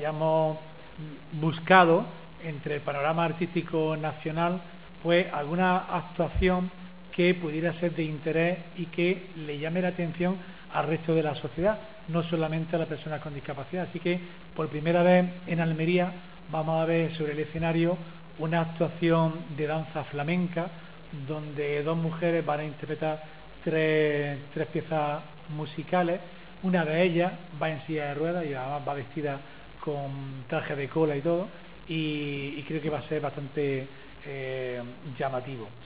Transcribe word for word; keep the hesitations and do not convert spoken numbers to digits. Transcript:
hayamos buscado entre el panorama artístico nacional pues alguna actuación que pudiera ser de interés y que le llame la atención al resto de la sociedad, no solamente a las personas con discapacidad. Así que por primera vez en Almería vamos a ver sobre el escenario una actuación de danza flamenca donde dos mujeres van a interpretar tres, tres piezas musicales. Una de ellas va en silla de ruedas y además va vestida con traje de cola y todo, y, y creo que va a ser bastante eh, llamativo.